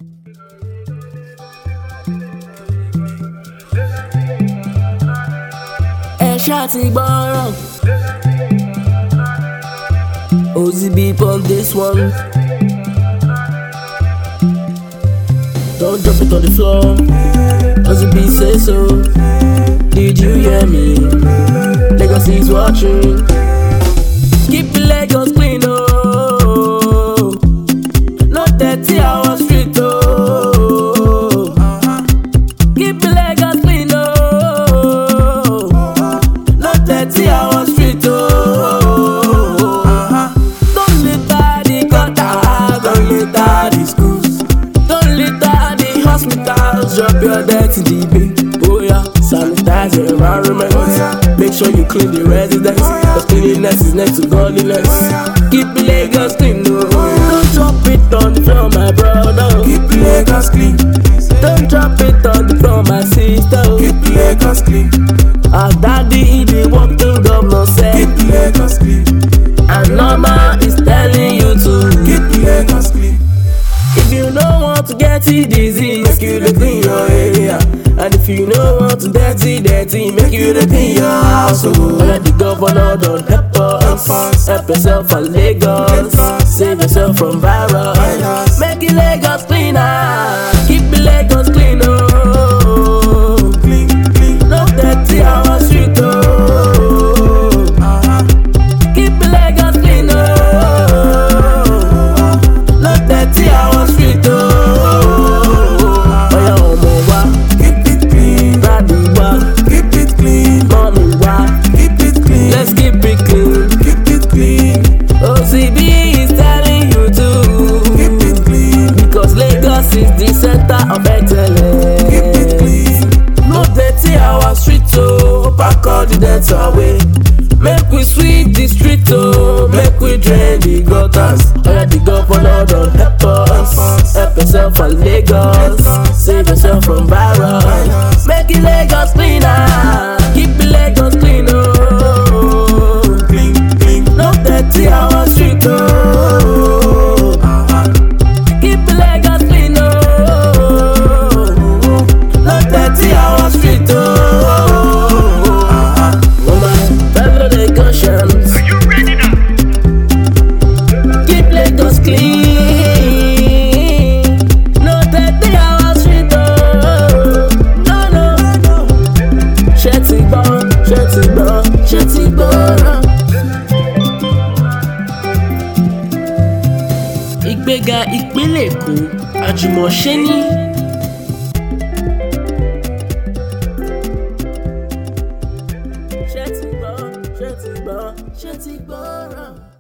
Shotty borrow OZB on this one. Don't drop it on the floor. OZB say so. Did you hear me? Legacy is watching. Keep the Lagos clean, oh. No 30 hours street, oh. Keep the Lagos clean, oh. 30 hours street, oh. Don't litter the gutter, don't litter the schools, don't litter the hospitals. Drop your dirty in the bin. Oh yeah, sanitize your environment. Make sure you clean the residence, cause cleanliness is next to godliness. Keep Lagos clean, oh. Don't drop it on the floor, my brother. Keep Lagos clean. Don't drop it on the floor, my sister. Keep Lagos clean. Our daddy, the working governor said, keep Lagos clean. And Norma is telling you to keep Lagos clean. If you don't want to get the disease, make you to clean your area. And if you don't want to dirty, make you to clean your house. Oh, let the governor don't help us. Help yourself for Lagos. Save yourself from virus. Make it Lagos cleaner. Keep the Lagos clean, oh. Clean, clean. No 30 hours street, oh. Keep the Lagos clean, oh. No 30 hours street, oh. Oya omo wa, keep it clean. daddy wa, keep it clean. mommy wa, keep it clean. let's keep it clean. Keep it clean. OZB is telling you to keep it clean. because Lagos is the center of excellence. Keep it clean. No 30 hours street, oh. Pack all the dirt away. Make we sweep the street, oh. Make we drain the gutters. Oya the governor don't help us. Help yourself for Lagos. Save yourself from virus. Make it Lagos cleaner. Keep the Lagos clean, oh. Clean, clean. No 30 hours street, oh. Keep the Lagos clean, oh. No 30 hours street, oh. Are you ready now? Keep Lagos clean. No 30 hours street, oh. No, no. Shetty born. Ìgbéga ìpínlẹ̀ Èkó, àjùmọ̀ṣe ní. Shetty born.